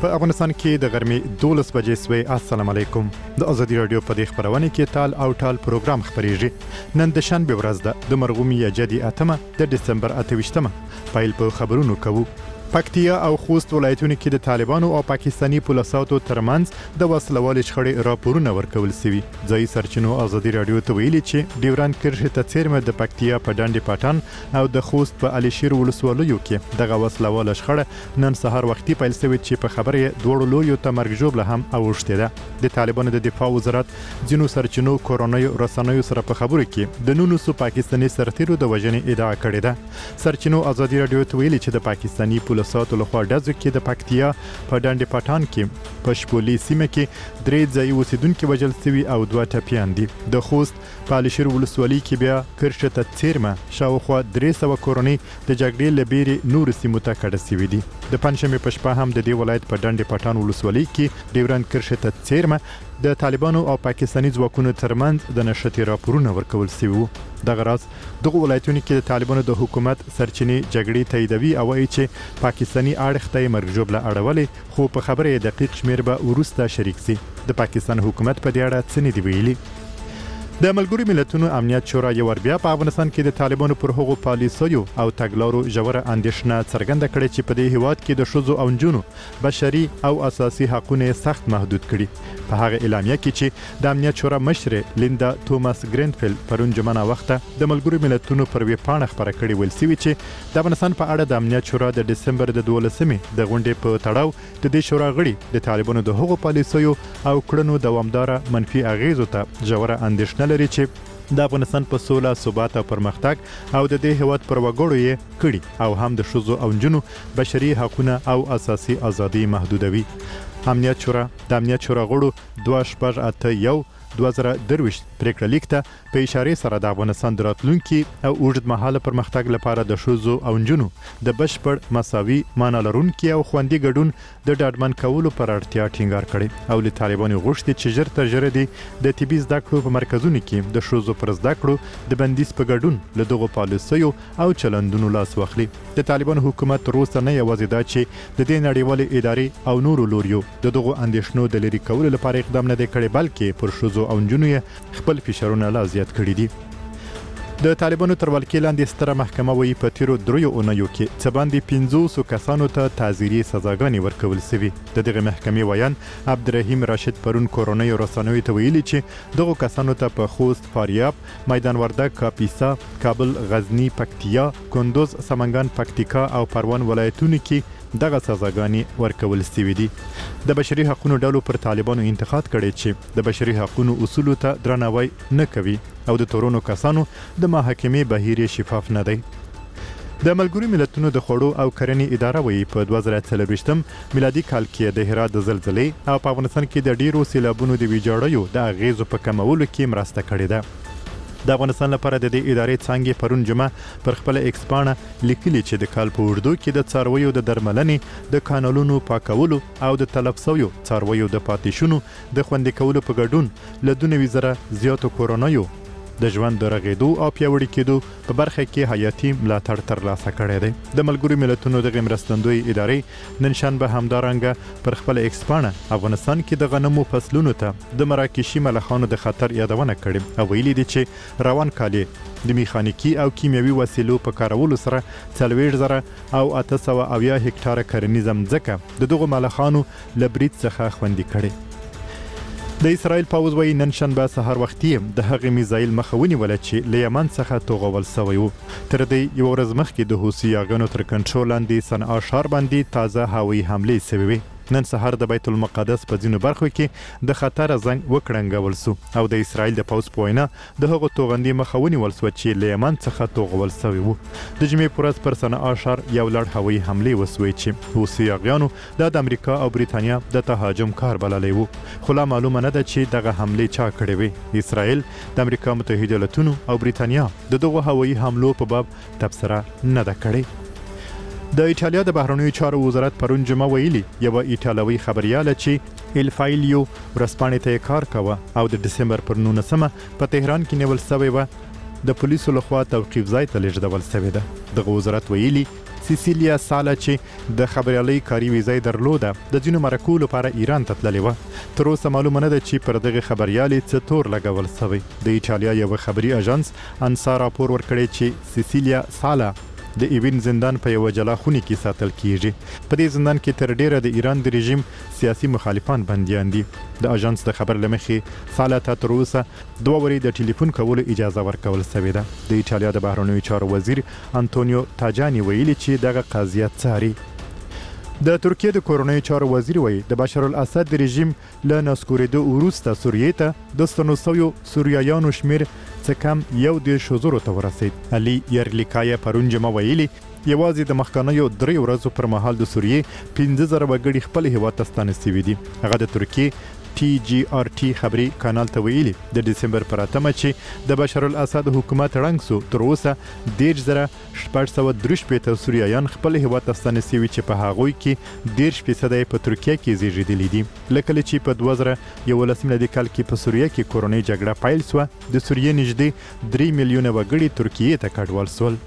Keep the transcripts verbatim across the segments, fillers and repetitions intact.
په افغانستان کې د غرمې دولس بجې سوې. السلام علیکم. د ازادي رادیو په دې خبرونه کې تال او ټال پروګرام خبرېږي. نن د شنبه ورځ ده د مرغومي جدي اتمه د دسمبر اته ویشتمه. پیل په خبرونو کوو. پکتیا او خوست ولایتونو کې د طالبانو او پاکستاني پولیسو ترمنځ د وسلوال شخړې راپورونه ورکول شوي. ځای سرچینو ازادي رادیو ته ویلي چې ډیوران کرښې ته څیرمه د پکتیا په ډنډ پټان او د خوست په علي شیر ولسوالیو کې دغه وسلوال شخړه نن سهار وختي پیل شوې چې په خبره دوړو لویو ته مرګ ژوبله هم اوښتې ده. د طالبانو د دفاع وزارت ځینو سرچینو کورونیو رسنیو سره په خبرو کې د نولسو پاکستاني سرتیرو د وژنې ادعا کړې ده. سرچینو ازادي رادیو ته ویلي چې د پاکستاني پولیسو لخوا ډزو کې د پکتیا په ډنډ پټان کې په شپولي سیمه کې درې ځای اوسیدونکو وژل شوي او دوه ټپیان دي. د خوست په علي شیر ولسوالۍ کې بیا کرښې ته څیرمه شاوخوا درې سوه کورنۍ د جګړې له بیرې نورو سیمو ته کډه شوي دي. د پنجشنبې په شپه هم د دې ولایت په ډنډ پټان ولسوالۍ کې ډیوران کرښې ته څیرمه د طالبانو او پاکستاني ځواکونو ترمنځ د نښتې راپورونه ورکول شوي وو. دغه راز دغه ولایتونو کې د طالبانو د حکومت سرچینې جګړې تاییدوي او وایي چې پاکستاني اړخ ته یې مرګ ژوبله اړولې، خو په خبره یې دقیق شمیر به وروسته شریک سي. د پاکستان حکومت په دې اړه څه نه دی ویلي. د ملګرو ملتونو امنیت شورا یو ور بیا په افغانستان کې د طالبانو پر هغو پالیسیو او تګلارو ژوره اندېښنه څرګنده کړې چې په دې هیواد کې د ښځو او نجونو بشري او اساسي حقونه سخت محدود کړي. په هغه اعلامیه کې چې د امنیت شورا مشرې لیندا توماس ګرینفیلډ پرون جمعه وخته د ملګرو ملتونو پر ویب پاڼه خبره کړې ویل سوي چې د افغانستان په اړه د امنیت شورا د دسمبر د دولسمې د غونډې په تړاو د دې شورا غړي د طالبانو د هغو پالیسیو او کړنو دوامداره منفي اغیزو ته ژوره اندېښنه لري چې د افغانستان په سوله، ثبات او پرمختګ او د دې هیواد پر وګړو یې کړي او هم د ښځو او نجونو بشري حقونه او اساسي ازادي محدودوي. امنیت شورا د امنیت شورا غړو دوه شپږ اته یو دوه زره درویشت پریکړه لیک ته په اشارې سره د افغانستان د راتلونکي او اوږد مهاله پرمختګ لپاره د ښځو او نجونو د بشپړ مساوي معنا لرونکي او خوندي ګډون د ډاډمن کولو پر اړتیا ټینګار کړی او له طالبانو غوښتي چې ژر تر ژره دي د طبي زده کړو په مرکزونو کې د ښځو پر زده کړو د بندیز په ګډون له دغو پالیسیو او چلندونو لاس واخلي. د طالبانو حکومت تر اوسه نه یوازې دا چې د دې نړیوالې ادارې او نورو لوریو د دغو اندېښنو د لرې کولو لپاره اقدام نه دی کړی، بلکې پر ښځو او نجونو یې خپل فشارونه لا زیات کړي دي. د طالبانو تر ولکې لاندې ستره محکمه وایي په تیرو دریو اونیو کې څه باندې پنځوسو کسانو ته تعزیري سزاګانې ورکول شوي. د دغه محکمې ویان عبدالرحیم راشد پرون کورنیو رسنیو ته ویلي چې دغو کسانو ته په خوست، فاریاب، میدان وردګ، کاپیسا، کابل، غزنی، پکتیا، کندوز، سمنګان، پکتیکا او پروان ولایتونو کې دغه سزاګانې ورکول شوي دي. د بشري حقوقو ډلو پر طالبانو انتقاد کړی چې د بشري حقوقو اصولو ته درناوی نه کوي او د تورونو کسانو د محاکمې بهیر شفاف نه دی. د ملګرو ملتونو د خوړو او کرنې اداره وایي په دوه زره څلرویشتم میلادي کال کې د هرات د زلزلې او په افغانستان کې د ډیرو سیلابونو د ویجاړیو د اغیزو په کمولو کې مرسته کړې ده. د افغانستان لپاره د دې ادارې څانګې پرون جمعه پر خپل ایکس پاڼه لیکلي چې د کال په اوږدو کې د څارویو د درملنې، د کانالونو پاکولو او د تلف شویو څارویو د پاتې شونو د خوندي کولو په ګډون له دوه نوي زره زیاتو کورنیو د ژوند د رغېدو او پیاوړي کېدو په برخه کې حیاتي ملاتړ ترلاسه کړی دی. د ملګرو ملتونو دغه مرستندوی ادارې نن شنبه همدارنګه پر خپل ایکس پاڼه افغانستان کې د غنمو فصلونو ته د مراکشي ملخانو د خطر یادونه کړې او ویلي دي چې روان کال د میخانیکي او کیمیاوي وسیلو په کارولو سره څلوېښت زره او اته سوه اویا هکټاره کرنیزه مځکه د دغو ملخانو له برید څخه خوندي کړې. د اسرائیل پوځ وایي نن شنبه سهار وختي د هغې میزایل مخه ونیوله چې له یمن څخه توغول سوی و. تر دې یوه ورځ مخکې د حوثي یاغیانو تر کنټرول لاندې صنعا ښار باندې تازه هوایي حملې سوي وې. نن سهار د بیت المقدس په ځینو برخو کې د خطر زنګ وکړنګول سو او د اسرائیل د پوځ په وینا د هغو توغندي مخه ونیول سوه چې له یمن څخه توغول سوي وو. د جمعې په ورځ پر صنعا ښار یو لړ هوایي حملې وسوې چې حوثي یاغیانو دا د امریکا او بریتانیا د تهاجم کار بللی وو، خو لا معلومه نه ده چې دغه حملې چا کړې وې. اسرائیل د امریکا متحده ایالتونو او بریتانیا د دغو هوایي حملو په باب تبصره نه ده کړې. د ایټالیا د بهرنیو چارو وزارت پرون جمعه ویلي یوه ایټالوي خبریاله چې الفایلیو ورځپاڼې ته یې کار کاوه او د دسمبر پر نولسمه په تهران کې نیول سوې وه د پولیسو لخوا توقیف ځای ته لیږدول شوې ده. دغه وزارت ویلي سیسیلیا سالا چې د خبريالۍ کاري ویزه درلوده د ځینو مرکو لپاره ایران ته تللې و. تر اوسه معلومه نه ده چې پر دغه خبريالۍ څه تور لګول شوی. د ایټالیا یو خبري اژانس انسا راپور ورکړی چې سیسیلیا سالا د ایوین زندان په یو جلا خونې کې ساتل کیږي. په دې زندان کې تر ډیره د ایران د رژیم سیاسي مخالفان بنديان دي. د اژانس د خبر لمخې سالا ته تر اوسه دوه وري د ټلیفون کولو اجازه ورکول شوې ده. د ایټالیا د بهرنیو چارو وزیر انټونیو تاجانی ویلي چې دغه قضیه څاري. د ترکیه د کورونای چارو وزیر وایي د بشار الاسد د رژیم له نسکوریدو وروسته سوریه ته د ستنوسو سوریایانو شمیر څه کم یو د شوزورو ته ورسید. علي یرلیکای پرون جمع ویلي یوازې د مخکنیو درې ورځو پر مهال د سوریه پنځه زره وګړي خپل هیواد ته ستانسوي دي. هغه د ترکیه ټي جي آر ټي خبري کانال ته ویلي د دسمبر پر اتمه چې د بشار الاسد حکومت رنګ سو تر اوسه دیرش زره شپږ سوه درې شپېته سوریایان خپل هیواد ته ستانسوي چې په هغوی کې دیرش فیصد په ترکیه کې زیږیدلي دي. لکه چې په دوه زره یولس میلادي کال کې په سوریه کې کورونای جګړه پیل شوه د سوریه نږدې درې میلیونه وګړي ترکیه ته کډوال شول.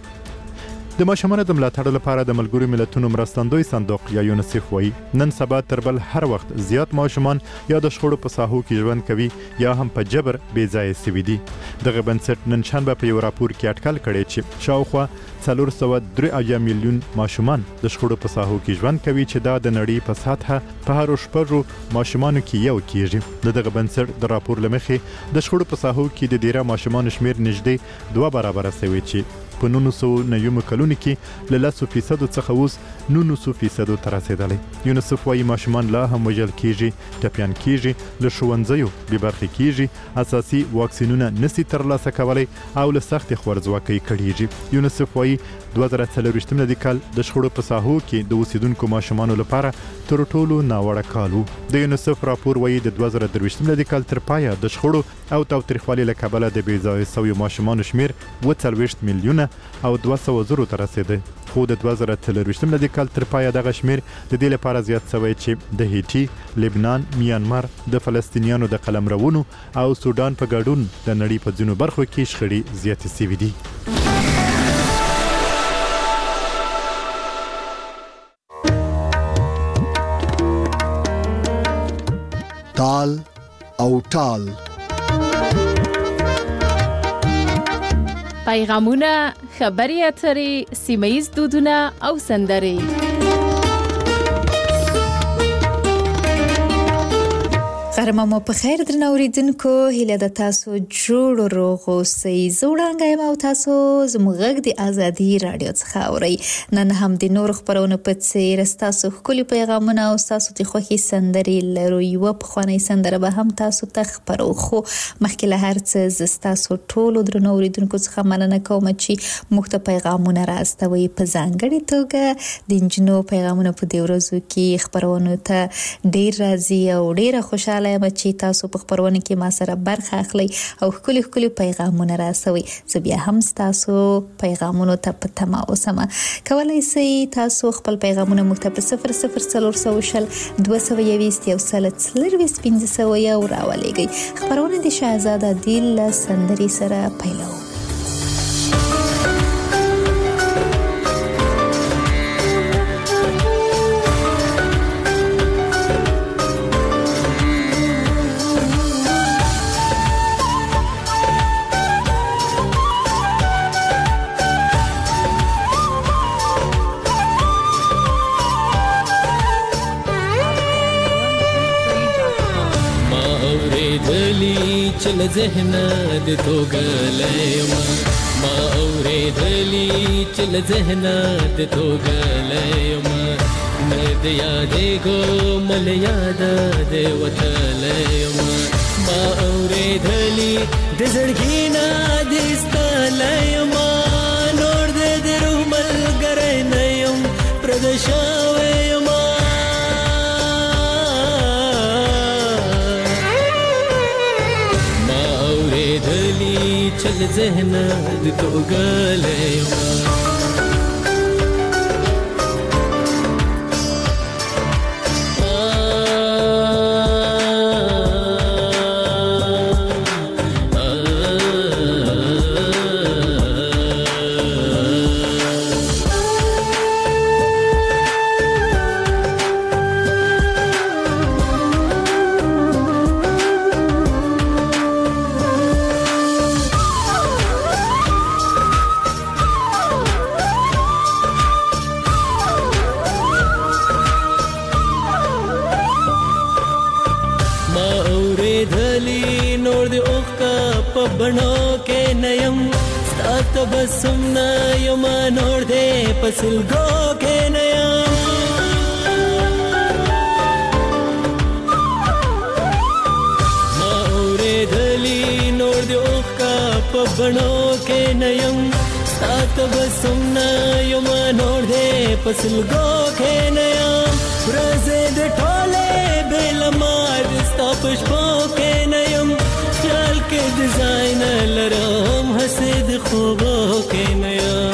د ماشومانو د ملاتړ لپاره د ملګرو ملتونو مرستندوی صندوق یا یونیسف وایي نن سبا تر بل هر وخت زیات ماشومان یا د شخړو په ساحو کې ژوند کوي یا هم په جبر بې ځایه سوي دي. دغه بنسټ نن شنبه په یو راپور کې اټکل کړی چې شاوخوا څلور سوه درې اویا میلیون ماشومان د شخړو په ساحو کې ژوند کوي چې دا د نړۍ په سطحه په هر شپږو ماشومانو کې یو کیږي. دغه بنسټ د راپور لمخې د شخړو په ساحو کې د ډیره ماشومان شمیر نږدې دوه برابر شوی چې په نولس سوه نوي کلونو کې له لسو فیصدو څخه اوس نولس فیصدو ته رسیدلی. یونیسف وايي ماشومان لا هم وژل کیږي، ټپیان کیږي، له ښوونځیو بې برخې کیږي، اساسي واکسینونه نشي ترلاسه کولی او له سختې خوارځواکۍ کړيږي. یونیسف وايي دوه زره څلورویشت میلادي کال د شخړو په ساحو کې د اوسیدونکو ماشومانو لپاره تر ټولو ناوړه کال و. د یونیسف راپور وايي د دوه زره درویشت میلادي کال تر پایه د شخړو او تاوتریخوالي له کبله د بې ځایه شویو ماشومانو شمیر اووه څلوېښت میلیونه او دوه سوه زرو ته رسیده. خو د دوه زره څلورویشت میلادي کال تر پایه دغه شمیر د دې لپاره زیات شوی چې د هیټي، لبنان، میانمار، د فلسطینیانو د قلمرونو او سودان په ګډون د نړۍ په ځینو برخو کې شخړې زیاتې شوې دي. تال او ټال پیغامونه، خبري اترې، سیمه‌ییز دودونه او سندرې. غرمه مو په خیر درنو اوریدونکو، هیله د تاسو جوړ روغ اوسئ. زوړانګه یم او تاسو زموږ غږ د ازادي رادیو څخه اورئ. نن هم د نور خبرونو په څیر تاسو ښکلي پیغامونه او تاسو د خوښي سندرې لرو. یوه پخوانۍ سندره به هم تاسو ته خپرو، خو مخکې له هر څه زه ستاسو ټولو درنو اوریدونکو څخه مننه کوم چې موږ ته پیغامونه راستوئ. په ځانګړې توګه د نجونو پیغامونه په دې ورځو کې خپرونو ته ډېر راځي او ډېره خوشاله یم چې تاسو په خبرونه کې ما سره برخه اخلئ او ښکلي ښکلي پیغامونه راسوئ. زه بیا هم تاسو پیغامونو ته په تمه اوسم. کولی شئ تاسو خپل پیغامونه موږ ته په صفر صفر څلور سوه شل دوه سوه یویشت یو سل څلرویشت پنځه سوه یو راولېږئ. خبرونه د شهزاده دیل له سندرې سره پیلوو. چل ذهن د توګلېما ما اورېدلې چل ذهن د توګلېما مې د یادې کو مل یاد د وتلېما ما اورېدلې د زړګي نه د استلېما نور د روح ملګری نه يم پردشاوېما چل ذهن د توګلېما تبسم نه یم نور دې پسلګو کې نه یم ما اورېدلي نور دې اوښکه په بڼو کې نه یم ستا تبسم نه یم نور دې پسلګو کې نه یم ورځې د ټولې بېلما د ستا په شپو کې نه یم خیال کې ډیزاین لرم هسې د خوبو کې نه یم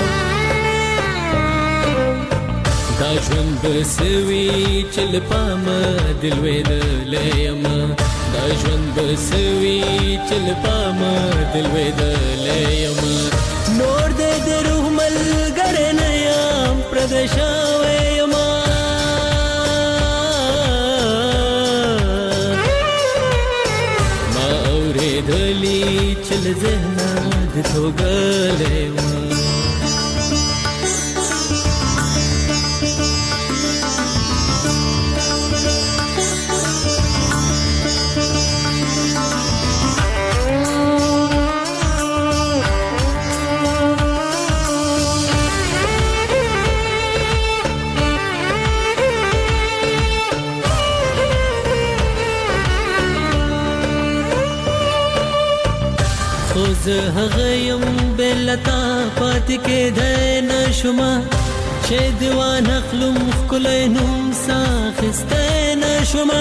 دا ژوند به څه وي چې له پامه د لوېدلی یم دا ژوند به څه وي چې له پامه د لوېدلی یم نور دې د روح ملګری نه یم پردی شوی یم ما اورېدلي چې له ذهنه د توږلی یم زه هغه یم بېلتا پاتې کېدی نه شومه چې د وانخلم ښکلی نوم سا اخیستی نه شومه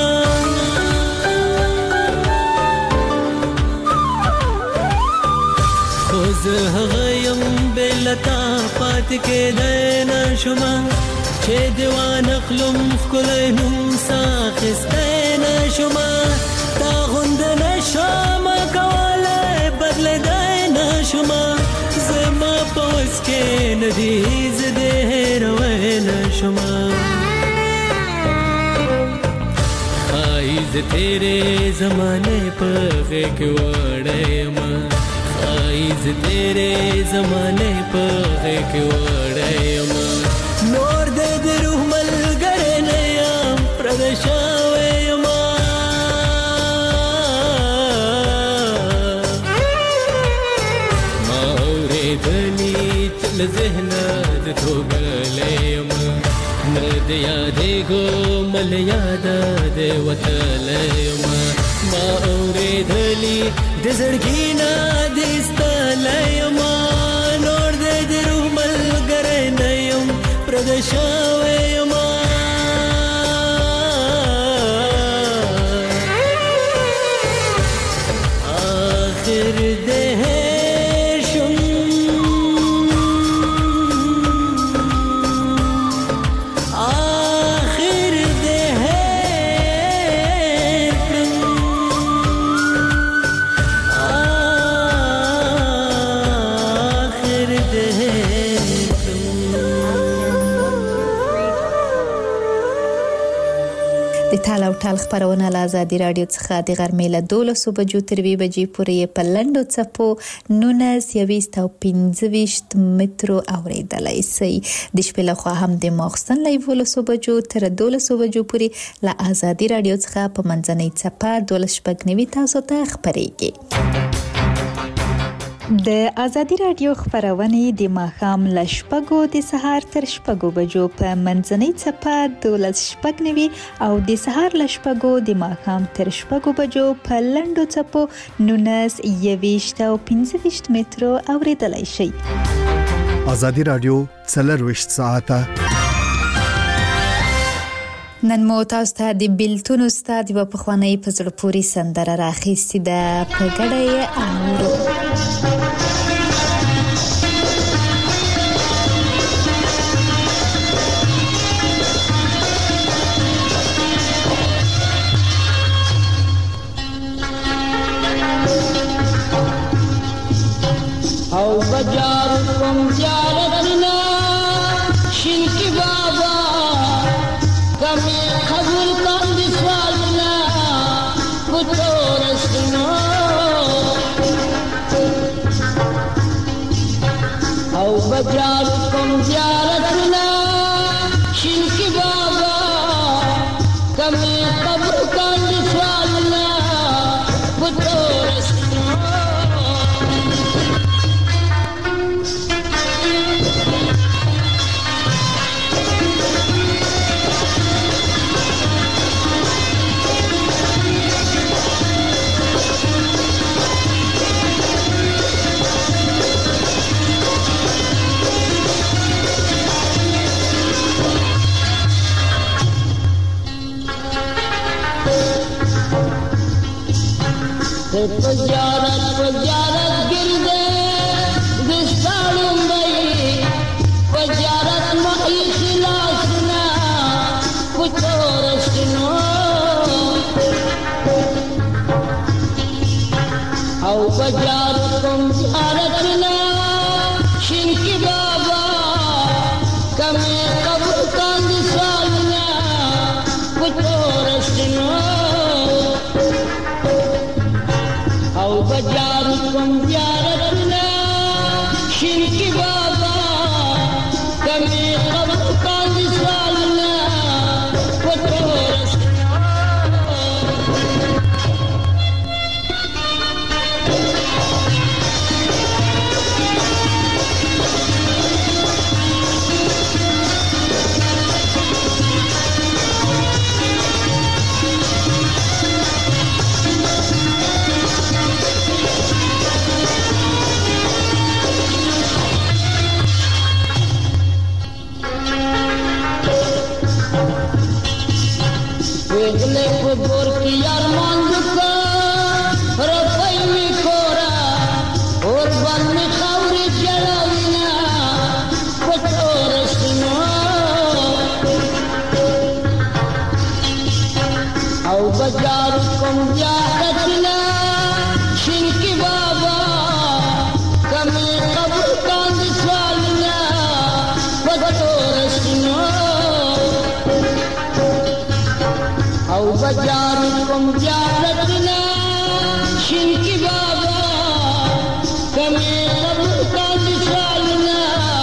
خو زه هغه یم بېلتا پاتې کېدی نه شومه چې د وانخلم ښکلی نوم سا اخیستی نه شومه تا غونده نه شومه کولی بدلېدی نه شومه زما په وس کې نه دي زه دې هېروی نه شومه ښایي زه تېرې زمانې په غېږ کې وړی یم ښایي زه تېرې زمانې په غېږ کې وړی یم نور دې د روح ملګری نه یم پردی شوی یم له ذهنه د توږلی یم نه د یادېږو مل یاده د وتلی یم ما اورېدلي د زړګي نه د ایستلی یم نور دې د روح ملګری نه یم پردی شوی یم آخر دې ټال او ټال خبرونه له ازادي رادیو څخه د غرمې له دولسو بجو تر وی بجې پورې په لنډو څپو نولس یویشت او پنځه ویشت مترو اوریدلای شئ د شپې له خوا هم د ماخستن له یولسو بجو تر دولسو بجو پورې له ازادي رادیو څخه په منځنۍ څپه دولس شپږ نوي تاسو ته خبرېږي د ازادي رادیو خبرونه د ماښام ل شپږو د سهار تر شپږو بجو په منځنۍ څپه دولس شپږ نوي او د سهار ل شپږو د ماښام تر شپږو بجو په لنډو څپو نولس یویشت او پنځه ویشت مترو اوریدلای شئ ازادي رادیو څلرویشت ساعته نن مو تاسو ته د بیلتون استاد په پخوانی په زړه پوري سندره راخېستې ده په ګډه یې اورو او بجار کوم زیارتنا شینکی بابا کمی قبول کن دی سوالنا کتورستنا او بجار کوم زیارتنا شینکی بابا کمی قبول کن دی سوالنا کتورستنا پزیارت پزیارت گرده دستانم بی پزیارت مخی خلاسنا کچورشنو او پزیارت کم زیارتنا شنکی بابا کمی قبر کاند سالنا کچورشنو او بجارو کم زیارتنا شرکی بابا کمی قبر کاند سالنا کچورشنو वेगले गोर की अरमान दुका रफई में कोरा और बन में खौरी जलाविना कचोरसनो औ बाजार कम जाकतना शिनकी बाबा कमे कब्र कांद स्वालना कचोरसनो او بجار کم جارتنا شنکی بابا کمی قبر کا دشالنا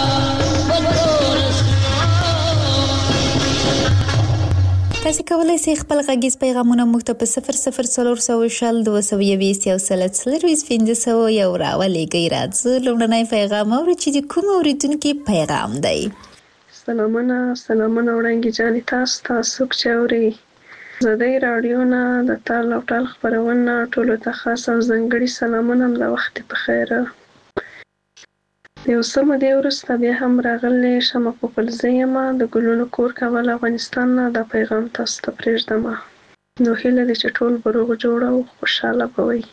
تاسو کولای شئ خپل غږیز پیغامونه موږ ته په صفر صفر څلور سوه شل دوه سوه یویشت یو سل څلرویشت پنځه سوه یو راولېږئ. راځه لومړنی پیغام اورو چې د کوم اورېدونکي پیغام دی. سلامونه سلامونه وړاندې جانې تاسو تاسو چې اورئ ازادي راډیو نه د تال او ټال خپرونه ټولو ته خاص او ځانګړي سلامونه د وخت په خیر. یو څه مودې وروسته بیا هم راغلی شمه پوپلزی یم د ګلونو کور کابل افغانستان نه دا پیغام تاسو ته پرېږدم. نو هیله ده چې ټول به روغ جوړ او خوشحاله به وئ.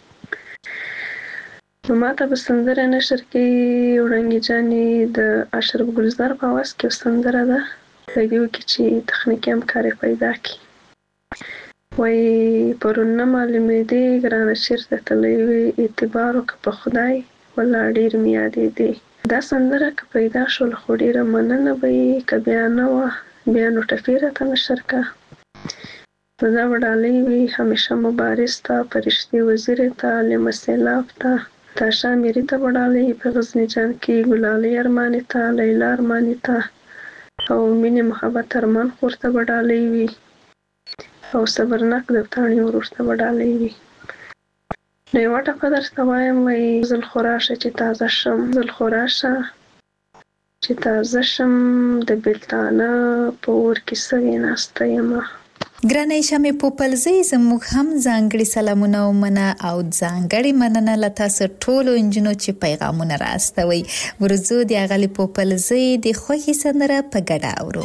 نو ماته به سندره نشر کې وړانګې جانې د اشرف ګلزار په اواز کې یو سندره ده په دې کې چې تخنیکي همکاري پیدا کړي. وای پرون نه معلومېدې ګرانه چېرته تللی وې اعتبار وکړه په خدای والله ډېر مې یادېدې. دا سندره که پیدا شول خو ډېره مننه به یې که بیا نه وه بیا نو ټپې راته نشر کړه. نو دا به ډالۍ وي همیشه مبارز ته فرشتې وزیرې ته لمه سیلاب ته تاشا میري ته به ډالۍ په غزني جان کې ګلالۍ ارمانې ته لیلا ارمانې ته او مینې محبت ارمان خور ته به ډالۍ وي او صبرناک د تاڼي ورور ته به ډالۍ وي. نو یوه ټپه درته وایم وایي زل خو راشه چې تازه شم زل خو راشه چې تازه شم د بېلتانه په اور کې سوې ناسته یمه. ګرانې شمې پوپلزی زموږ هم ځانګړي سلامونه ومنه او ځانګړې مننه له تاسو ټولو نجونو چې پیغامونه راستوئ. ورځو د اغلې پوپلزی د خوښې سندره په ګډه اورو.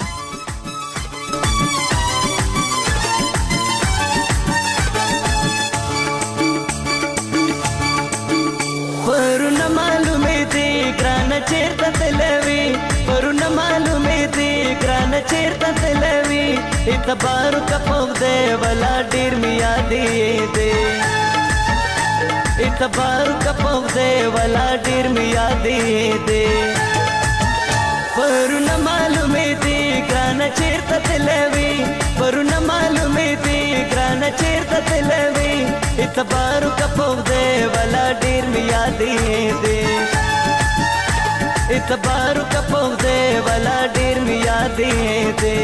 پرونه معلومې دي ګرانه چېرته تلوي پرونه معلومې دي ګرانه چېرته تلوي اعتبار کپو دے ولا ډېر مې یادېدې اعتبار کپو دے ولا ډېر مې یادېدې پرونه معلومې دي ګرانه چېرته تلوي پرونه معلومې دي ګرانه چېرته تلوي اعتبار کپو دے ولا ډېر مې یادېدې اعتبار کپو دے ولا ډېر مې یادېدې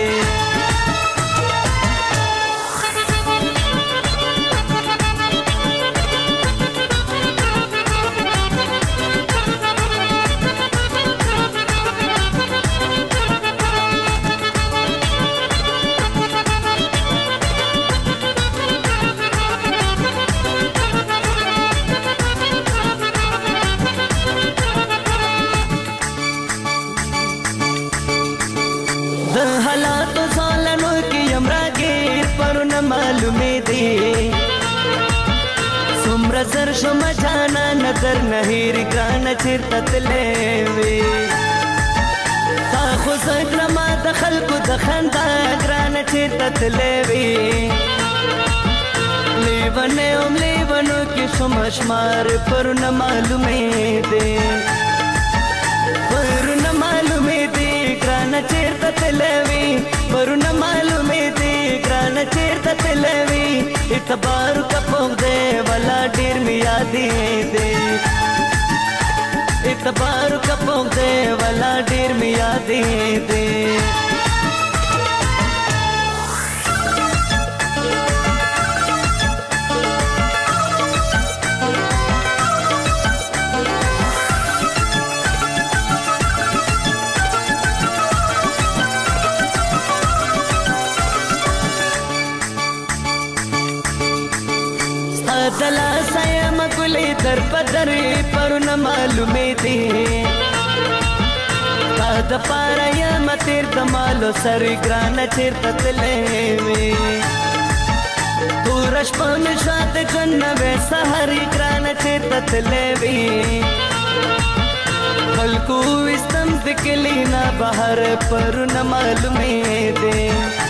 معلومې دي څومره دومره زر شم جانا نظر نه هیر ګران چیرته تلې وې تا خو زکړه ما د خلکو د خندا ګران چیرته تلې وې لیونه اوم لیونو کې شم شمار پر نه معلومې دې پر نه معلومې دې ګران چیرته تلې وې پر نه معلومې دې ګران چیرته تلې وې اعتبار کا پوغ دے والا ډیر می یادې دې اعتبار کا پوغ دے والا ډیر می یادې دې دلا سایم ګلې در پدرې پر نه معلومې دي تا د پاره یم تیر د مالو سر ګران چیرته تلې وې پورش په نشاط جنبه سحر ګران چیرته تلې وې خلکو استم ذکلینا بهر پر نه معلومې دي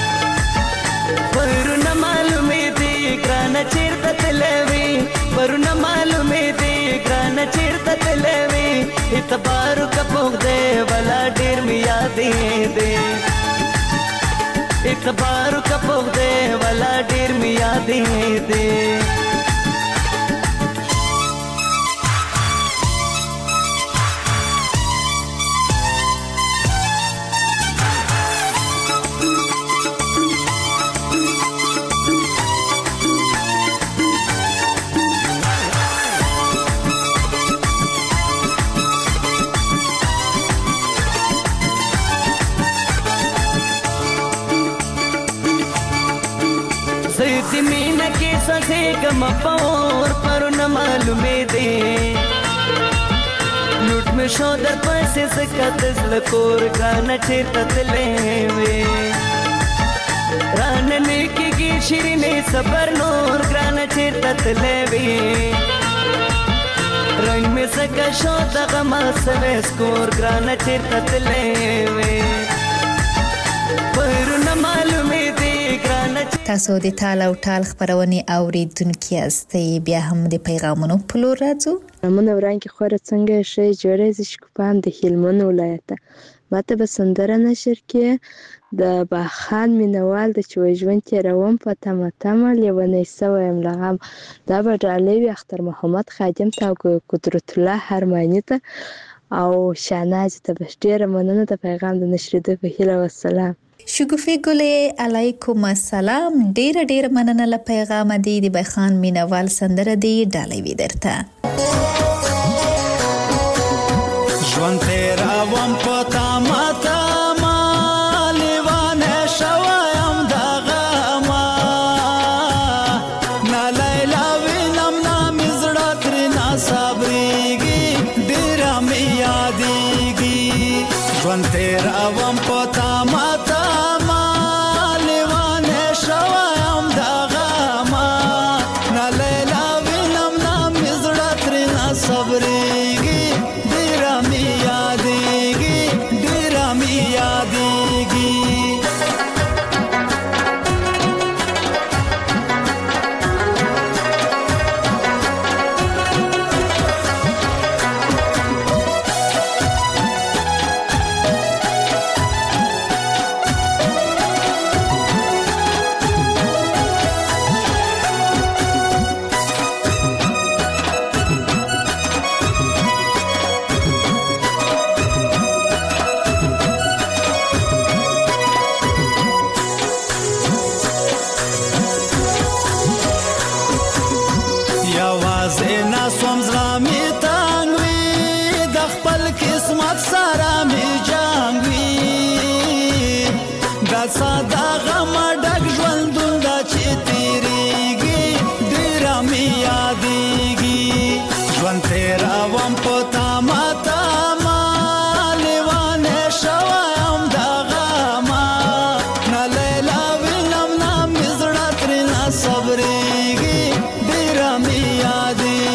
پر نه معلومې دي ګران چیرته تلې وې پر نه معلومې دي ګران چیرته تلې وې اعتبار کا پوغ دے والا ډیر می یادې دې اعتبار کا پوغ دے والا ډیر می یادې دې زیتی مینا کی سسے کم پور پر نہ معلومے دے لوٹ میں شو در پسے سکت زلکور گانا چیرتا تلے وے راننے کی کی شیرنے صبر نور گانا چیرتا تلے وے رنگ میں سکا شو دغما سوے سکور گانا چیرتا تلے وے پر نہ معلومے دے تاسو د تال او ټال خبرونه اوریدونکو یاستئ بیا هم د پیغامونو په لور راځو نمونه ورانکې خوره څنګه شي جوړې ز شکوپام د هلمند ولایت ماته به سندره نشر کې د باخان مینوال د چويژوند کې روان په تمه تمه لیونی سویم لغم دا به ډالوي اختر محمد خادم ته قدرت الله هرمانی ته او شاناز ته بشډیره مننه د پیغام د نشریدو په هیله والسلام شګوفې ګلې علیکم السلام ډېر ډېر مننه له پیغام دی د بخان مینوال سندره دی ډالوي درته ژوند تیرا وم پتا ماتا ما لیوانه شوایم دغه ما نا لیلا وینم نا مزړه ترنا صبرېږي ډېر مې یادېږي ژوند تیرا وم پتا ماتا ساده غم ډک ژوندون دا چې تیریږي ډېر مې یادېږي ژوند تېروم په تمه تمه لیونی شویم د غمه نه لیلا وینم نه مې زړه ترېنه صبرېږي ډېر مې یادېږي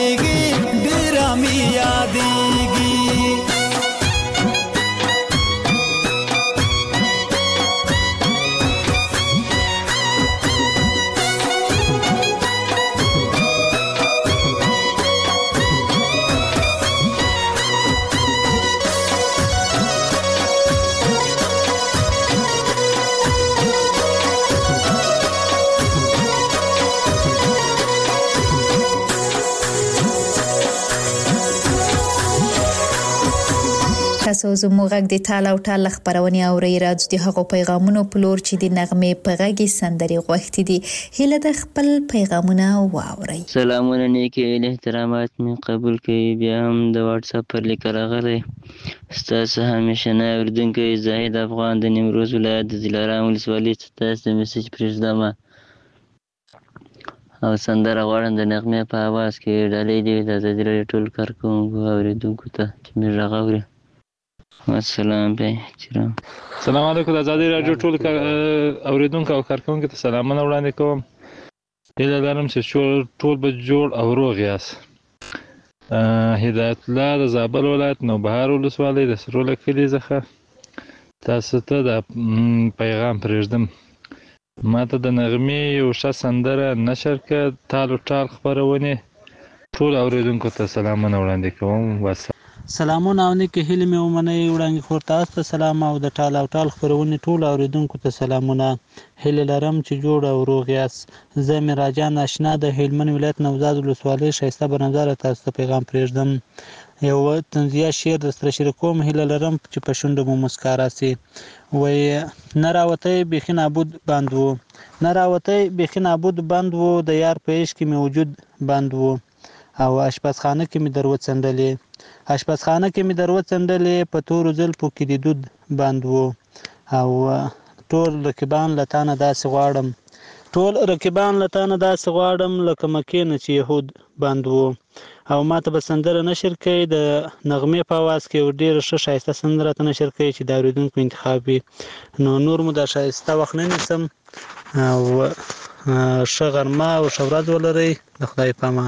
تاسو زموږ غږ د ټال او ټال خبرونه اورئ. راځو د هغو پیغامونو په لور چې د نغمې په غږ سندري غوښتي دي. هیله د خپل پیغامونه واورئ. سلامونه نیکی احترامات می قبول کړئ. بیا هم د واتس اپ پر لیک راغلی ستاسو همیشنه اوریدونکی زاهد افغان د نیمروز ولایت د دلارام ولسوالۍ څخه تاسو د میسج پرېږدم او سندره غواړم د نغمې په اواز کې ډالۍ دی د ازادي راډیو ټول کارکوونکو اوریدونکو ته چې مې غږ اوري. السلام علیکم. سلام علیکم. د ازادي راډیو ټول اوریدونکو او کارکوونکو ته سلامونه وړاندې کوم. هیله لرم چې ټول به جوړ او روغ یاست. هدایت الله د زابل ولایت نوبهار ولسوالۍ د سروله کلي څخه تاسو ته د پیغام پرېږدم. ماته د نغمې یو ښه سندره نشر کړه. ټال او ټال خپرونې ټول اوریدونکو ته سلامونه وړاندې کوم. واسه سلامونه او نیکې هیلې مې ومنئ. وړاندې خور تاسو ته سلام او د ټال او ټال خپرونې ټول اوریدونکو ته سلامونه. هیله لرم چې جوړ او روغ یاست. زه معراجان اشنا د هلمند ولایت نوزاد ولسوالۍ ښایسته بنظره تاسو ته پیغام پرېږدم. یو طنزیه شعر درسره شریکوم. هیله لرم چې په شونډو مو مسکا راسي. وایي نه راوتی بیخي نابود بند و، نه راوتی بیخي نابود بند و، د یار په عشق کې مې وجود بند و او اشپزخانه کې مې در وڅنډلې، اشپزخانه کې مې در وڅنډلې، په تورو زلفو کې د دود بند و او ټول رقیبان له تانه داسې غواړم، ټول رقیبان له تانه داسې غواړم لکه مکې نه چې یهود بند و. او ماته به سندره نشر کوي د نغمې په اواز کې یو ډېره ښه ښایسته سندره ته نشر کوي چې د اورېدونکو انتخاب وي. نو نور مو دا ښایسته وخت نه نیسم او ښه غرمه او ښه ورځ ولرئ. د خدای په امان.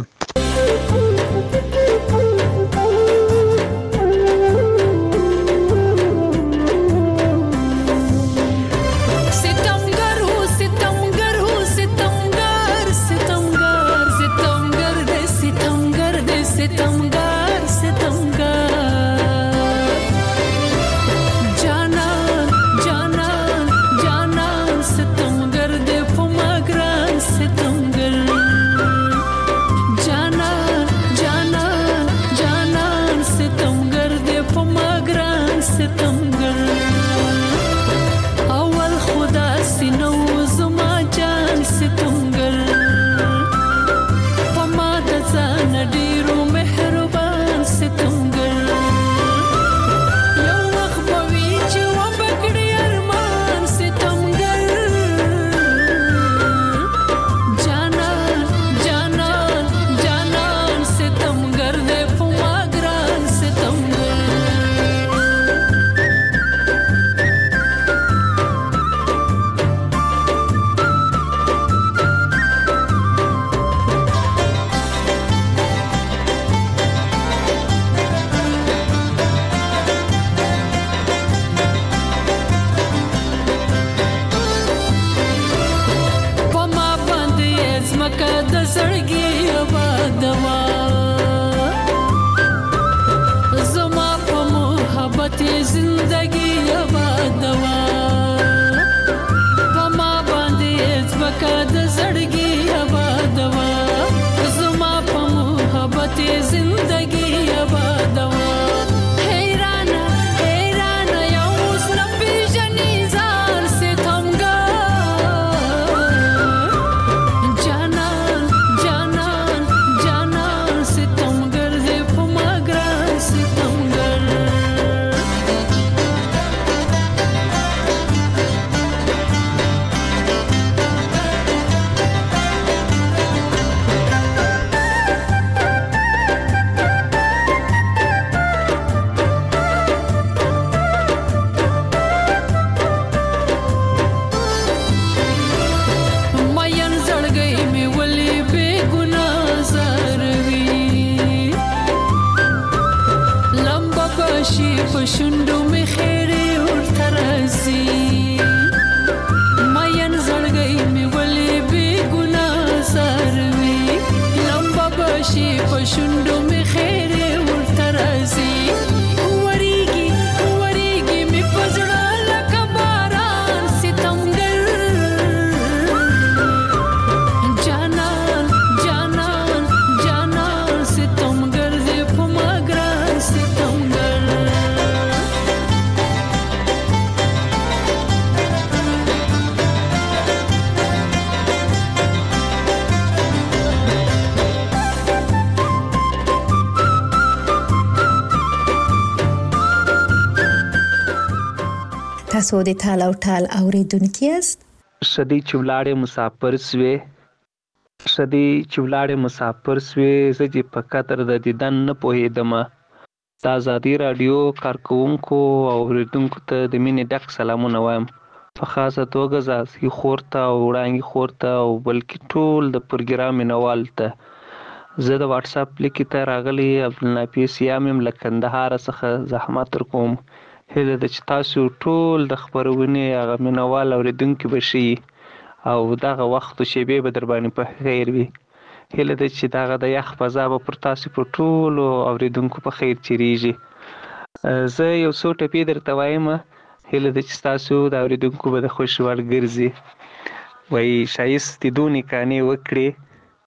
تاسو د تال او ټال اوریدونکي یاست. شدی چولاړې مسافر سوې شدی چولاړې مسافر سوې زه چې په قدر د دیدن نه پوهېدمه. د ازادي راډیو کارکوونکو او اوریدونکو ته د مینې ډک سلامونه وایم، په خاصه توګه زاسي خور ته او وړانګې خور ته او بلکې ټول د پروګرام مینوال ته. زه د واتس اپ لیکې ته راغلی عبدالنافع سیام یم له کندهاره څخه زحمت در کوم. هیله ده چې تاسو ټول د خپرونې هغه مینوال اوریدونکي به شئ او دغه وخت و شیبې به در باندې په خیر وي. هیله ده چې دغه د یخ فضا به پر تاسو په ټولو اوریدونکو په خیر چیریږي. زه یو څو ټپې درته وایم، هیله ده چې تاسو د اوریدونکو به د خوښ وړ ګرځي. وایي ښایستې دونې کانې وکړې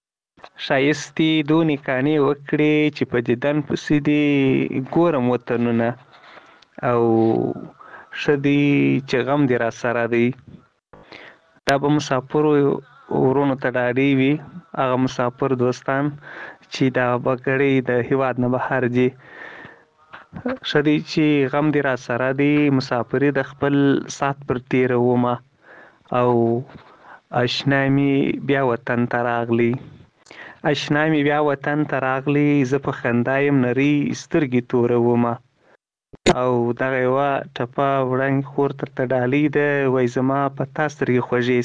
ښایستې دونې کانې وکړې چې په دیدن پسې دې ګورم وطنونه، او ښه دی چې غم دې را سره دی. دا به مسافرو ورونو ته ډاډې وي، هغه مسافر دوستان چې دا بګړۍ د هیواد نه بهر دي. ښه دی چې غم دې را سره دی، مسافري د خپل سات پر تېرومه او اشنا مې بیا وطن ته راغلی اشنا مې بیا وطن ته راغلی زه په خندا یم نرۍ سترګې تورومه. او دغه یوه ټپه وړانګې خور درته ډالۍ ده، وایي زما په تا سترګې خوږې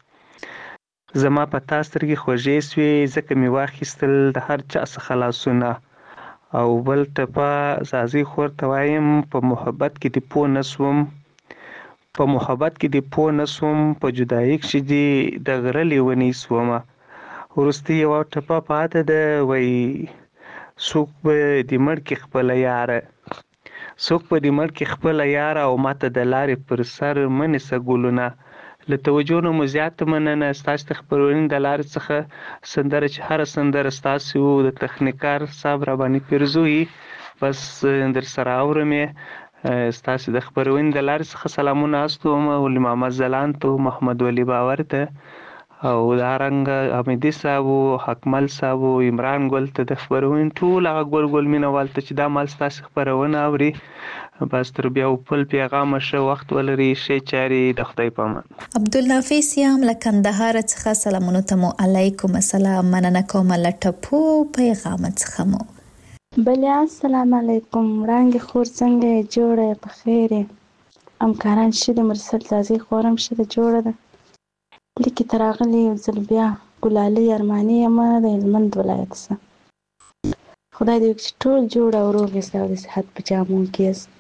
سوې زما په تا سترګې خوږې سوې ځکه مې واخیستل د هر چا څخه لاسونه. او بل ټپه زازي خور ته وایم په محبت کې دې پوه نه سوم په محبت کې دې پوه نه سوم په جدایي کښې دې د غره لیونۍ سومه. وروستۍ یوه ټپه پاته ده، وایي څوک به دې مړ کړي خپله یاره څوک به دې مړ کړي خپله یاره او ماته د لارې پر سر مه نیسه ګلونه. له توجه نه مو زیاته مننه. ستاسو د خپرونې د لارې څخه سندره چې هره سندره ستاسو د تخنیکار صاحب را باندې پیرزوي، بس در سره اورم یې. ستاسو د خپرونې د لارې څخه سلامونه استوم ولي محمد ځلاند ته، محمد ولی باور ته، او دارنګه حمیدي صاحب او حکمل صاحب او عمران ګل ته د خپرونې ټول هغه ګل ګل مینوال ته چې دا مال ستاسو خپرونه اوري. بس تر بیا بل پیغامه ښه وخت ولري، ښې چارې د خدای په امان. عبدالنافع سیام له کندهار څخه سلامونو ته مو علیکم السلام، مننه کوم له ټپو پیغام څخه مو. بله السلام علیکم، وړانګې خور څنګه یې؟ جوړه یې؟ په خیر یې؟ همکاران ښه دي؟ مرسل زازي خور هم ښه ده، جوړه ده. لیکې ته راغلې یو ځل بیا. ګلالۍ ارماني یم د هلمند ولایت څخه. خدای دې وکړي چې ټول جوړ او روغ یاست او د صحت په جامو کې یاست.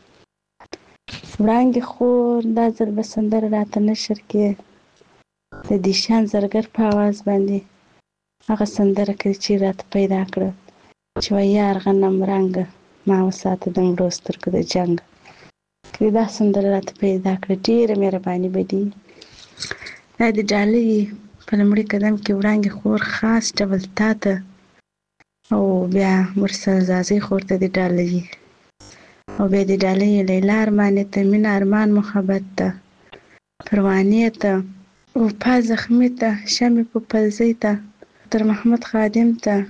وړانګې خور دا ځل به سندره راته نشر کړې د دیشان زرګر په اواز باندې، هغه سندره کړې چې راته پیدا کړه چې وایي یار غنم رنګه ما وساته د مړو سترګو د جنګ. کړې دا سندره راته پیدا کړه، ډېره مهرباني به دي. دا د ډالۍ په لومړي قدم کې وړانګې خور خاص ډول تا ته، او بیا مرسل زازي خور ته د ډالۍ، او بیا د ډالۍ لیلا ارماني ته، مینه ارمان محبت ته، پروانې ته، وفا زخمي ته، شمې په پلزۍ ته، تر محمد خادم ته،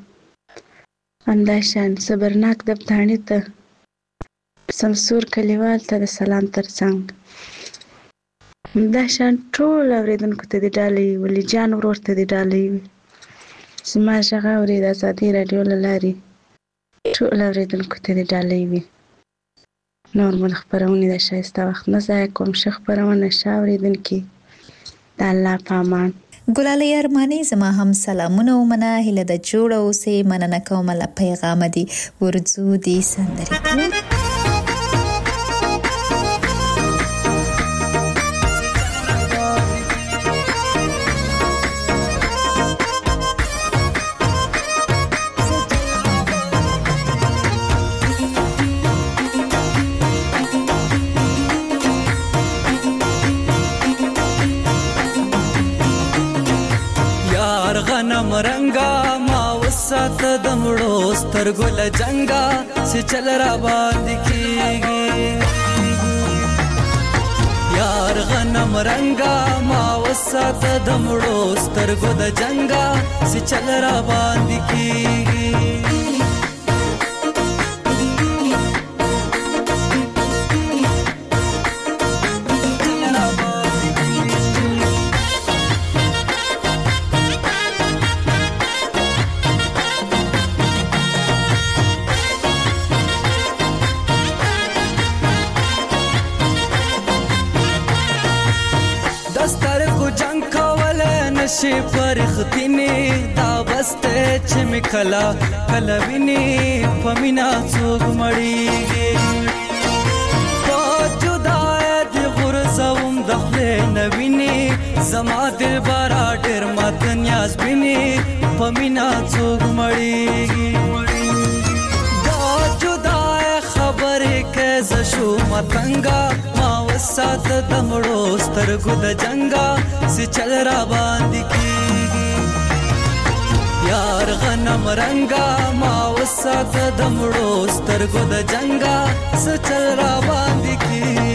همداشان صبرناک دبتاڼي ته، سمسور کلیوال ته د سلام ترڅنګ. دا شان ټول اوریدونکو ته د ډالۍ، ولی جان ورور ته د ډالۍ وي. زما غږ اوري د ازادي راډیو له لارې ټول اوریدونکو ته د ډالۍ وي. نور مو د خپرونې د ښایسته وخت نه ضایع کوم. ښه خپرونه، ښه اوریدونکي، د الله په امان. ګلالۍ ارماني زما هم سلامونه ومنه، هیله د جوړه اوسې، مننه کوم له پیغامه دي. ورځو دي سندرې رنگا ما وسات د مړو سترګو له جنگا چې چل را باندې کیږي. یار غنم رنگا ما وسات د مړو سترګو د جنگا چې چل را باندې کیږي. شي پرختینه دا بسته چې می کلا کلا ویني پمینا څوک مړیږي په جدای د غرزوم دخله نویني زما دل بارا ډېر مات نیاز بیني پمینا څوک مړیږي دا جدای خبره کې زشو متنګا ما وسات د مړو سترګو د جنگا سي چل را باندې کیږي یار غنم رنگا ما وسات د مړو سترګو د جنگا سي چل را باندې کیږي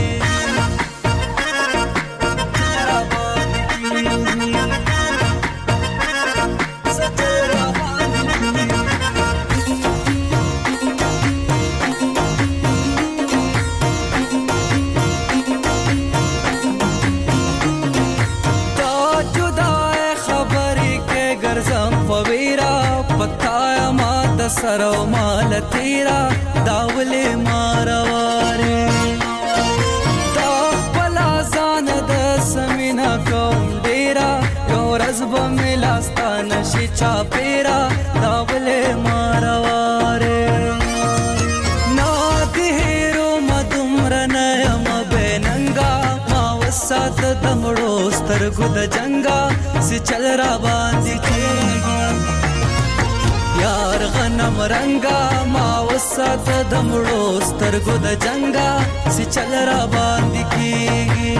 سرو مال تیرا داولې مارواره دا بلا ځان د سمینا کوم ډیرا یو رزب ملاستان شي چا پیرا داولې مارواره نا دهرو مدمر نیم بننګا ما وسات دمړو سترګو د جنگا سي چل را باندې کیږي یار غنم رنگا ما وسات د مړو سترګو د جنگا سي چل را باندې کیږي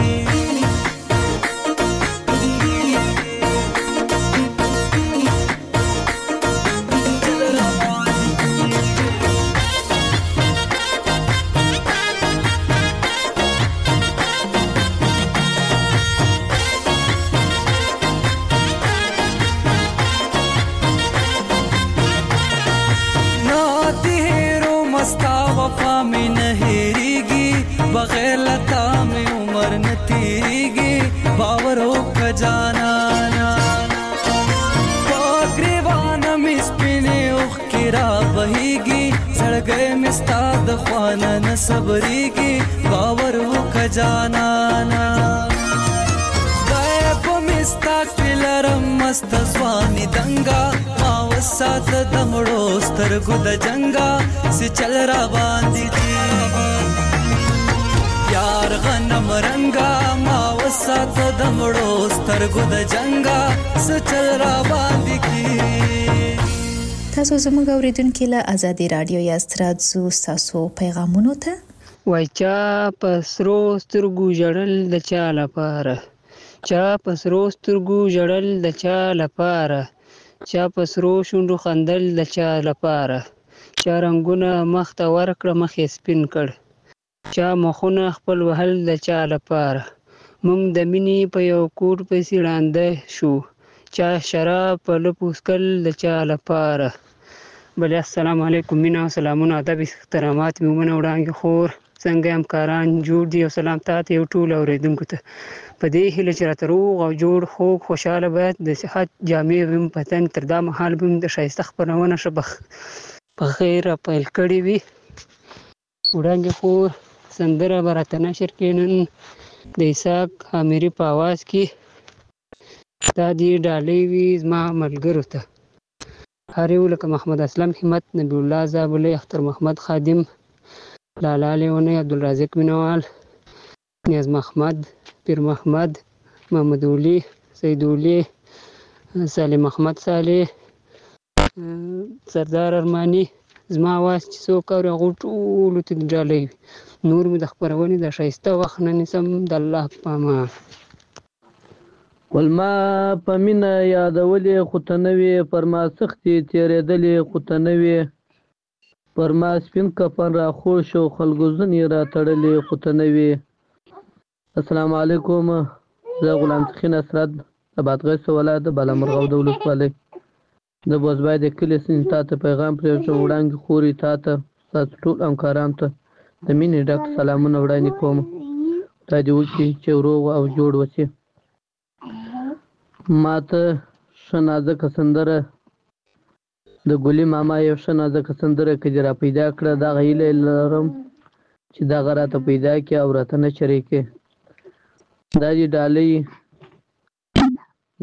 بغیر لتا میں عمر نہ تیریگی باور ہو کجانا پاگریوان میں سپینے اخ کرا بہیگی سڑ گئے مستاد خوانا نہ صبریگی باور ہو کجانا گئے پا مستا کلرم مست زوانی دنگا ما وسات دمڑو سترگو د جنگا سی چل را باندی کیگی یار غنم رنگا ما وسات د مړو سترګو د جنگا سچل را باندې کی تاسو زموږ اوریدونکو له ازادي رادیو یاست راځو تاسو پیغامونو ته وای چا پسرو سترګو جړل د چا لپاره چا پسرو سترګو جړل د چا لپاره چا پسرو شونډو خندل د چا لپاره چا رنگونه مخ ته ورکړه مخې سپین کړ چا مخونه خپل وهل د چا لپاره مونږ د مینې په یو کور پسې ړانده شو چا شراب په لپو څښل د چا لپاره بلې السلام علیکم مینا او سلامونه ادب احترامات مې ومنه وړاندې خور څنګه همکاران جوړ دي او سلام تاته یو ټول اورېدونکو ته په دې هیله چې راته روغ او جوړ خوږ خوشحاله باید د صحت جامې ویم په تن تر دا مهال به د ښایسته خپرونه ښه په خیر پیل کړې وي وړاندې خور سندره به راته نشر کړي نن د اسحاق عامري په اواز کې دا دې ډالۍ وي زما ملګرو ته هر یو لکه محمد اسلم همت نبی الله زابلې اختر محمد خادم لالا لیونی عبدالرازق مینوال نیاز محمد پیر محمد محمد ولی سید ولی سالم محمد صالح سردار ارمانی زما اواز چې څوک اوري هغو ټولو ته ډالۍ وي نور مې د خپرونې د ښایسته وخت نه نیسم د الله په امان ولما په مینه یادولې خو ته نه وې پر ما سختې تېرېدلې خو ته نه وې پر ما سپین کفن راخوش او خلکو ځینې راتړلې خو ته نه وې السلام علیکم زه غلام سخي نصرت د بادغیس ولایت د بالامرغه د ولسوالۍ د بوزبای د کلي سیند تا ته پیغام پرېږدم وړاندې خورې تا ته ستاسو ټول همکارانو ته د مینې ډک سلامونه وړاندې کوم خدای دې وکړي چې روغ او جوړ اوسې ما ته ښه نازکه سندره د ګلي ماما یو ښه نازکه سندره که دې را پیدا کړه دغه هیله لرم چې دغه راته پیدا کړي او راته نشر یې کړي دا دې ډالۍ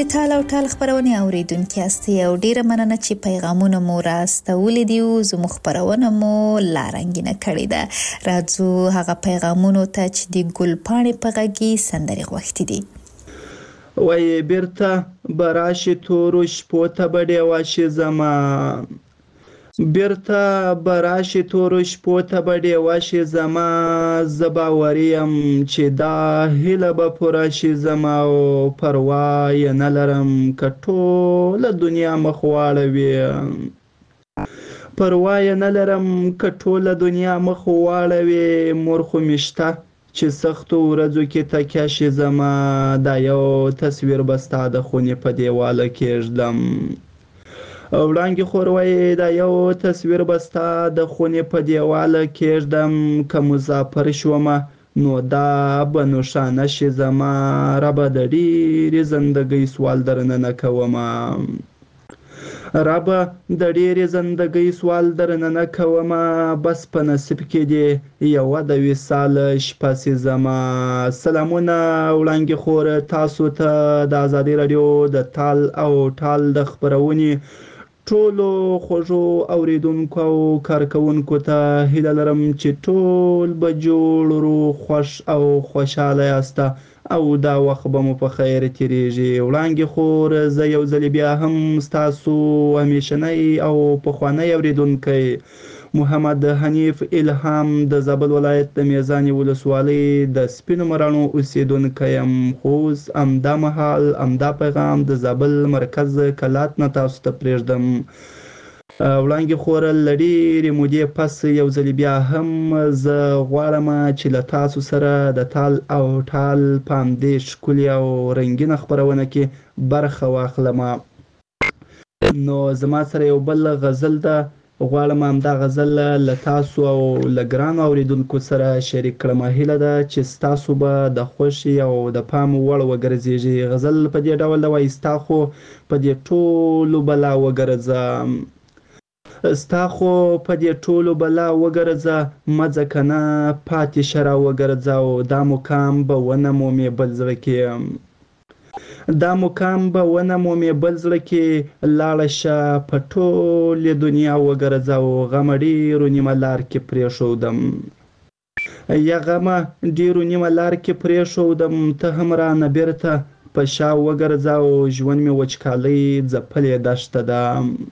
د تال او ټال خبرونه اوریدونکو یاستئ او ډیره مننه چې پیغامونه مو راستولې دي او زموږ خبرونه مو لارنګینه کړې ده. راځو هغه پیغامونو ته چې د ګلپاڼې په غږی سندرې غوښتي دي. وای بیرته براشي تورو شپو ته بډې واشي زما بیرته براشي تورو شپو ته بډې واشي زما زباوریم چې دا هیله به پوره شي زما او پروا یې نه لرم که ټوله دنیا مخ واړوي پروا یې نه لرم که ټوله دنیا مخ واړوي مور خو مې شته چې سختو ورځو کې تکیه شي زما دا یو تصویر به ستا د خونې په دیواله کېږدم وړانګې خور وایي دا یو تصویر به ستا د خونې په دیواله کېږدم که مسافر شومه نو دا به نښانه شي زما ربه د ډېرې زندګۍ سوال درنه نه کومه ربه د ډېرې زندګۍ سوال درنه نه کومه بس په نصیب کې دی یوه د وصال شپه سي زما. سلامونه وړانګې خور تاسو ته د ازادي راډیو د تال او ټال د خپرونې ټولو خوږو اوریدونکو او کارکوونکو ته هیله لرم چې ټول به جوړ روغ خوښ او خوشحاله یاسته او دا وخت به مو په خیر تیریږي. وړانګې خور زه یو ځل بیا هم ستاسو همیشنی او پخوانی اوریدونکی محمد حنیف الهام د زابل ولایت د میزانې ولسوالۍ د سپینو مراڼو اوسیدونکی یم. خو اوس همدا مهال همدا پیغام د زابل مرکز کلات نه تاسو ته پرېږدم. وړانګې خور له ډېرې مودې پس یو ځل بیا هم زه غواړم چې له تاسو سره د تال او ټال په همدې ښکلې او رنګینه خپرونه کې برخه واخلم. نو زما سره یو بل غزل ده، غواړم همدا غزل له تاسو او له ګرانو اوریدونکو سره شریک کړم. هیله ده چې ستاسو به د خوښې او د پام وړ وګرځېږي. غزل په دې ډول ده وایي ستا خو په دې ټولو بلا وګرځه ستا خو په دې ټولو بلا وګرځه مه ځه که نه پاتې شه را وګرځه او دا مقام به ونه مومې بل زړه کې دا مقام به ونه مومې بل زړه کې لاړه شه په ټولې دنیا وګرځه او غمه ډېرو نیمه لار کې پرېښودم یا غمه ډېرو نیمه لار کې پرېښودم ته هم رانه بېرته په شا وګرځه او ژوند مې وچکالۍ ځپلې دښته ده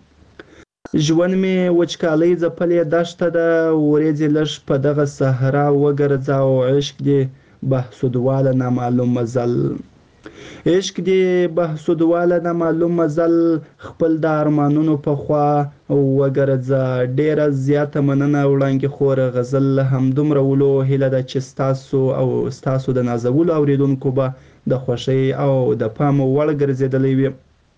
ژوند مې وچکالۍ ځپلې دښته ده ورېځې لږ په دغه صحرا وګرځه او عشق دې بهسودواله نامعلوم مزل عشق دې بهسودواله نامعلوم مزل خپل د ارمانونو په خوا وګرځه. ډېره زیاته مننه وړانګې خور. غزل همدومره ولو هیله ده چې ستاسو او ستاسو د نازولو اوریدونکو به د خوښۍ او د پام وړ ګرځېدلی وي.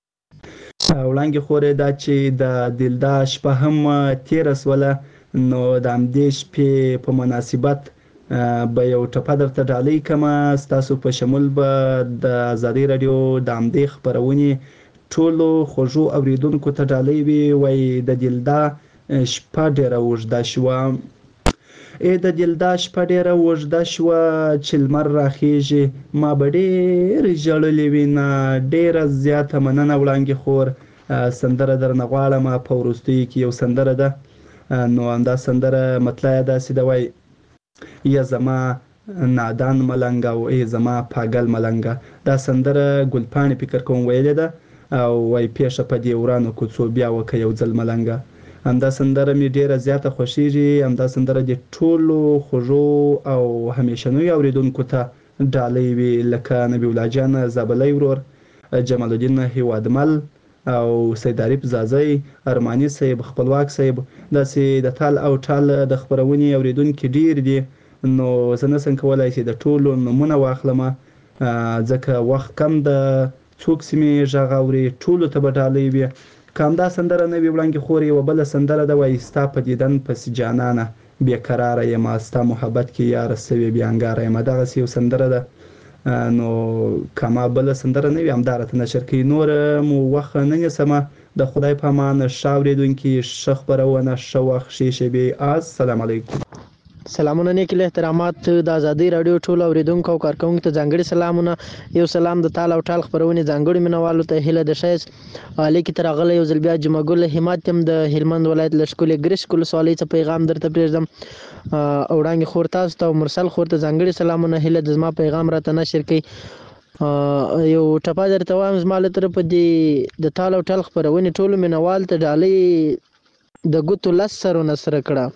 وړانګې خور دا چې د دلدا شپه هم تېره سوله نو د همدې شپې په مناسبت به یو ټپه درته ډالۍ کړمه. ستاسو په شمول به د ازادۍ راډیو د همدې خپرونې ټولو خوږو اوریدونکو ته ډالۍ وي. وایي د دلدا شپه ډېره اوږده شوه ای د دلدا شپه ډېره اوږده شوه چې لمر راخیږي ما به ډېر ژړلې وي نه. ډېره زیاته مننه وړانګې خور. سندره درنه غواړم په وروستیو کې یو سندره ده نو همدا سندره مطلع یې داسې ده وایي یا زما نادان ملنګ او ای زما پاگل ملنګ. دا سندره ګلپاڼې فکر کوم ویلې ده او وایي پیښه په دې ورانو کوڅو بیا وکه یو ځل ملنګ. همدا سندره مې ډېره زیاته خوښیږي. همدا سندره د ټولو خوږو او همیشنیو اوریدونکو ته ډالۍ وي لکه نبی الله جان زابلی ورور، جمال الدین هیوادمل او سید عارف زازی، ارماني صاحب، خپلواک صاحب. داسې د تال او ټال د خپرونې اوریدونکي ډېر دي نو زه نشم کولی چې د ټولو نومونه واخلم ځکه وخت کم ده. څوک چې مې غږ اوري ټولو ته به ډالۍ وي. که همدا سندره نه وي وړانګې خور یوه بله سندره ده وایي ستا په دیدن پسې جانانه بېقراره یم ستا محبت کې یاره سوې بېانګاره یم. دغسې یو سندره ده نو که ما بله سندره نه وي همدا راته نشر کوي. نور مو وخت نه نیسمه. د خدای په امان ښه اورېدونکي ښه خپرونه ښه وخت ښې شېبې. السلام علیکم. سلامونه نیک له احترامات د ازادي رادیو ټول اوریدونکو او کارکونکو ته ځانګړي سلامونه. یو سلام د تال او ټال خبرونه ځانګړي منوالو ته هله د شایز لیکي تر غله یو ځل بیا جمعه ګل همت هم د هلمند ولایت لشکول ګریش کول سوالي ته پیغام درته پرېږدم. اوړانګ خور تاسو ته مرسل خور ته ځانګړي سلامونه هله د زما پیغام راته نشر کړي. یو ټپه درته وایم زما له طرفه د تال او ټال خبرونه ټول منوال ته ډالۍ د ګوتو لس سرونه سره کړه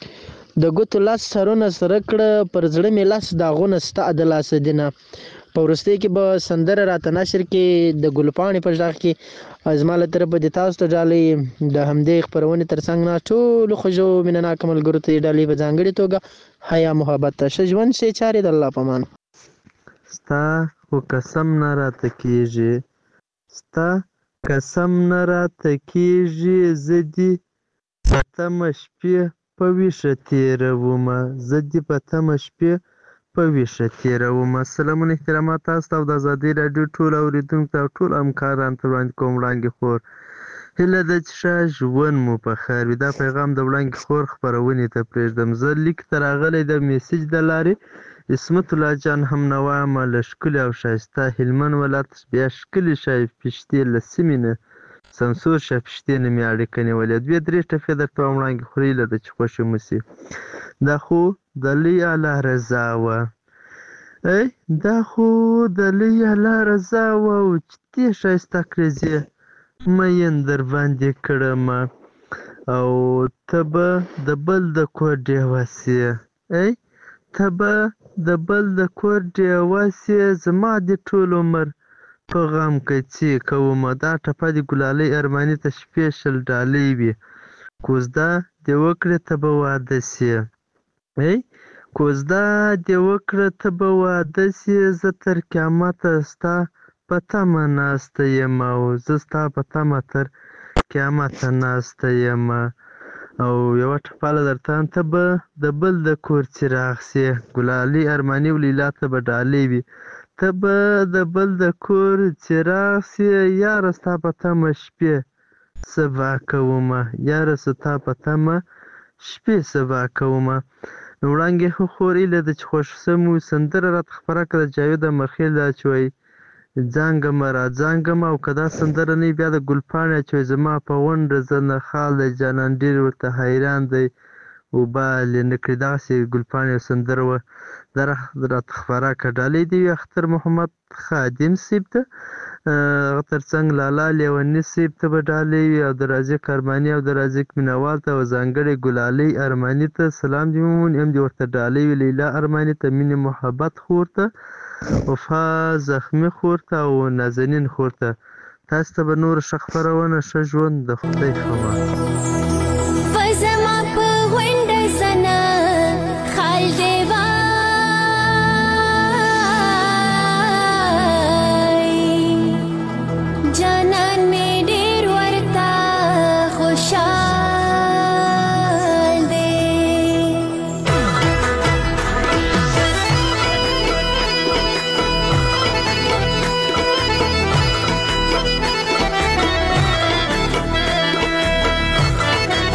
د ګوتو لاس سرونه سره کړه پر زړه مې لاس داغونه ستا د لاسه دینه. په وروستۍ کې به سندره راته نشر کې د ګلپاڼې په غږ کې زما له طرفه د تاسو ته ډالۍ د همدې خپرونې تر څنګ نه ټولو ښځو مینهناکو ملګرو ته ډالۍ په ځانګړې توګه حیا محبت ته ښه ژوند ښې چارې د الله په امان. ستا خو قسم نه راته کېږي ستا قسم نه راته کېږي زه دې په تمه شپې په ویښه تېرومه زه دې په تمه شپې په ویښه تېرومه. سلامونه احترامات تاسو ته او د ازادي راډیو ټول اورېدونکو ته او ټول همکارانو ته وړاندې کوم وړاندې خور هیله ده چې ښه ژوند مو په خیر وي. دا پیغام د وړاندې خور خپرونې ته پرېږدم. زه لیک ته راغلی د میسج د لارې عصمت الله جان هم نه وایم له ښکلي او ښایسته هلمند ولایت بیا ښکلي شایفتې له سیمې نه سمسور شایفتې نه مې اړیکه نیولې. دوې درې ټپې درته وایم وړاندې خور هیله ده چې خوښې مو شي. دا خو د لوی الله رضا وه ای دا خو د لوی الله رضا وه او چې دې ښایسته کړزې مین در باندې کړمه او ته به د بل د کور ډېوه سې ای ته به د بل د کور ډېوه سې زما دې ټول عمر په غم کڅې کومه. دا ټپه د ګلالۍ ارماني ته سپیشل ډالۍ وي. کوزده دې وکړې ته به واده سې ای کوزده دې وکړه ته به واده سې زه تر قیامته ستا په تمه ناسته یم او زه ستا په تمه تر قیامته ناسته یم. او یوه ټپاله درته ته به د بل د کور څراغ سې ګلالۍ ارماني او لیلا ته به ډالۍ وي. ته به د بل د کور څراغ سې یاره ستا په تمه شپې سبا کومه یاره ستا په تمه شپې سبا کومه. وړانګې خور ایله ده چې خوښ سم وي سندره راته خپره کړه د جاوید مرخیل دا چې وایي ځانګمه را ځانګمه او که دا سندره نه وي بیا د ګلپاڼې چې وایي زما په غونډه زه نه خال دی جانان ډېر ورته حیران دی اوبه لې نه کړي دغسې ګلپاڼې یو سندره وه دا راته خپره کړه. ډالۍ دې وي اختر محمد خادم صیب ته هغه تر څنګ لالا لیوني صیب ته به ډالۍ وي او د رازق ارماني او د رازق مینوال ته او ځانګړې ګلالۍ ارماني ته سلام دې ومومي هم دې ورته ډالۍ وي. لیلا ارماني ته مینې محبت خور ته وفا زخمي خور ته او نازنین خور ته تاسو ته به نور ښه خپرونه ښه ژوند د خدای خبر. Thank you.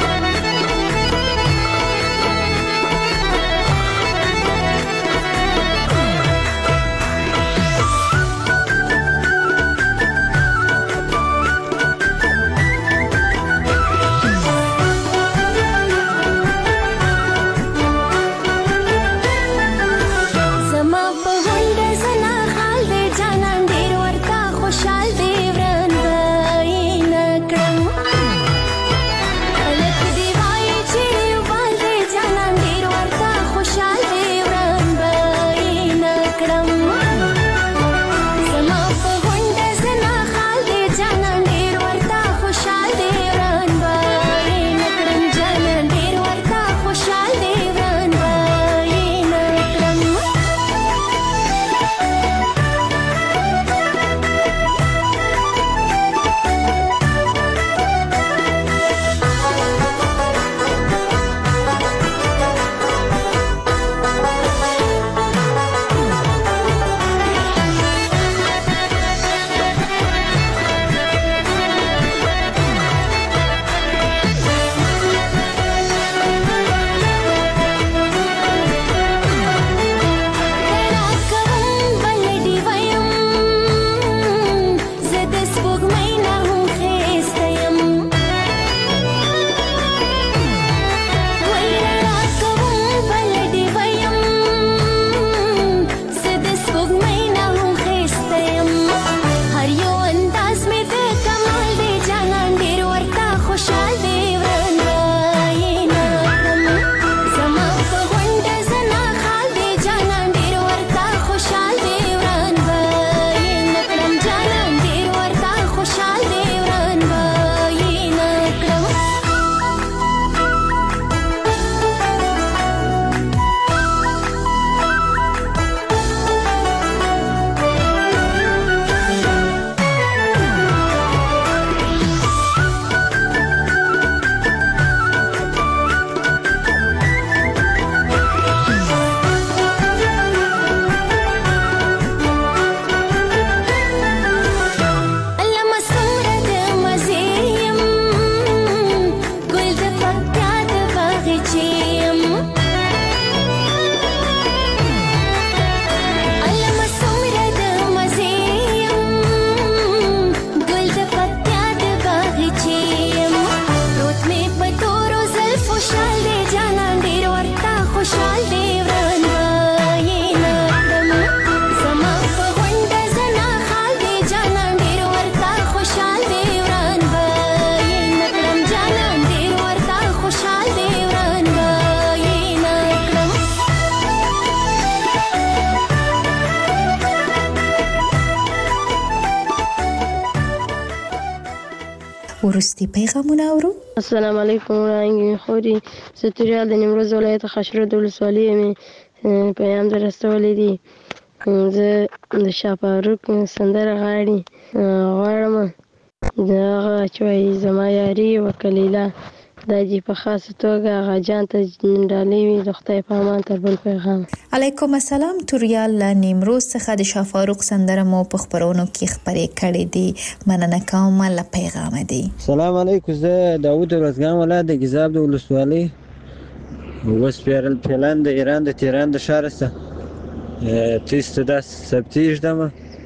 ورستی پیغامونه اورو. السلام علیکم وړاندې خوري ستوریال د نیمروز ولایت خشرود ولسوالۍ مې پیغام در رسولی دی. زه د شاه فاروق سندره غاړي غواړم د هغه چې وایي زما یاري وکلیله دا دې په خاصه توګه هغه جان ته ډالۍ وي د خدای په امان تر بل پیغام. علیکم السلام. توریال له نیمروز څخه د شاه فاروق سندره مو په خپرونو کې خپرې کړې دي. مننه کوم له پیغام دی. سلام علیکم. زه داوود ورزګان ولایت د ګیزاب د ولسوالۍ وسپیرل پلان د ایران د تهران د ښار څخه تیست داس سبتیش دمه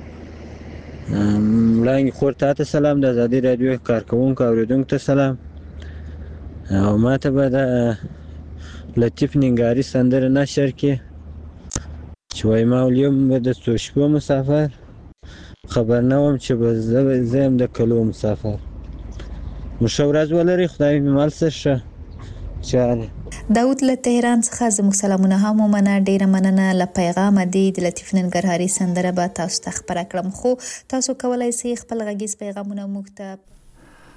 وړاندې خور ته سلام د ازادي رادیو کارکوونکو اوریدونکو ته سلام او ما ته به د لطیف ننګاري سندره نشر کې چې وایي ما ولیم به د څو شپو مسافر خبر نه وم چې به زه یم د کلو مسافر. مو ښه ورځ ولرئ. خدای مې مل څه ښه چارې. داود له تهران څخه زموږ سلامونه هم ومنه. ډیره مننه له پیغام دی. د لطیف ننګرهاري سندره به تاسو ته خپره کړم خو تاسو کولای شئ خپل غږیز پیغامونه موږ ته